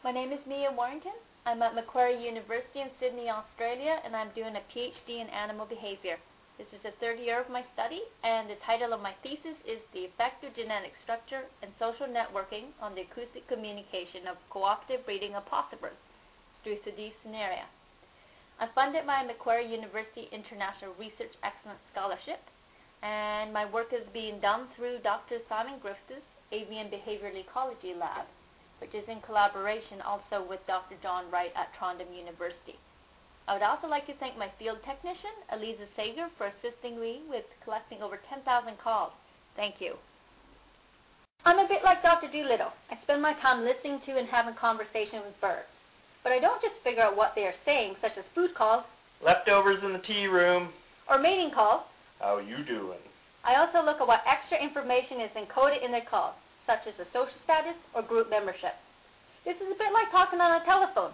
My name is Mia Warrington. I'm at Macquarie University in Sydney, Australia, and I'm doing a PhD in animal behavior. This is the third year of my study, and the title of my thesis is The Effect of Genetic Structure and Social Networking on the Acoustic Communication of Cooperative Breeding of Ossifers, Struthides cinerea. I'm funded by Macquarie University International Research Excellence Scholarship, and my work is being done through Dr. Simon Griffiths' Avian Behavioral Ecology Lab, which is in collaboration also with Dr. John Wright at Trondheim University. I would also like to thank my field technician, Eliza Sager, for assisting me with collecting over 10,000 calls. Thank you. I'm a bit like Dr. Dolittle. I spend my time listening to and having conversation with birds. But I don't just figure out what they are saying, such as food calls, leftovers in the tea room, or mating calls. How you doing? I also look at what extra information is encoded in their calls, such as a social status or group membership. This is a bit like talking on a telephone.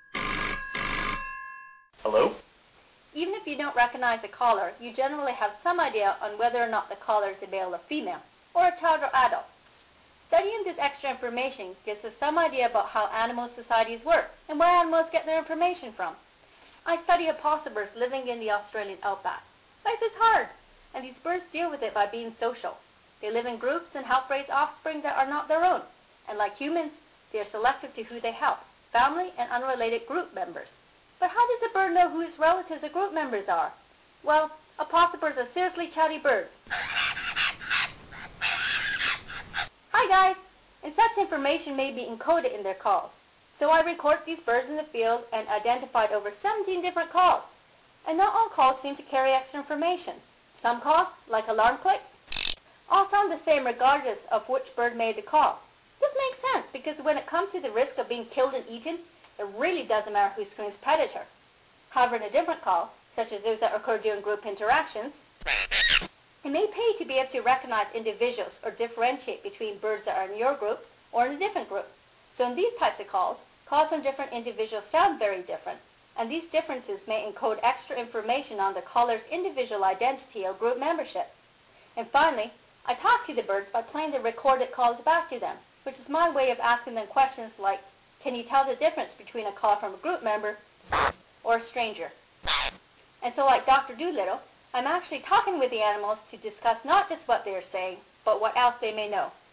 Hello? Even if you don't recognize the caller, you generally have some idea on whether or not the caller is a male or female, or a child or adult. Studying this extra information gives us some idea about how animal societies work and where animals get their information from. I study opossums living in the Australian outback. Life is hard, and these birds deal with it by being social. They live in groups and help raise offspring that are not their own, and like humans, they are selective to who they help, family and unrelated group members. But how does a bird know who its relatives or group members are? Well, opossums are seriously chatty birds. Hi guys! And such information may be encoded in their calls. So I record these birds in the field and identified over 17 different calls. And not all calls seem to carry extra information. Some calls, like alarm clicks, all sound the same regardless of which bird made the call. This makes sense because when it comes to the risk of being killed and eaten, it really doesn't matter who screams predator. However, in a different call, such as those that occur during group interactions, it may pay to be able to recognize individuals or differentiate between birds that are in your group or in a different group. So in these types of calls from different individuals sound very different, and these differences may encode extra information on the caller's individual identity or group membership. And finally, I talk to the birds by playing the recorded calls back to them, which is my way of asking them questions like, can you tell the difference between a call from a group member or a stranger? And so like Dr. Dolittle, I'm actually talking with the animals to discuss not just what they are saying, but what else they may know.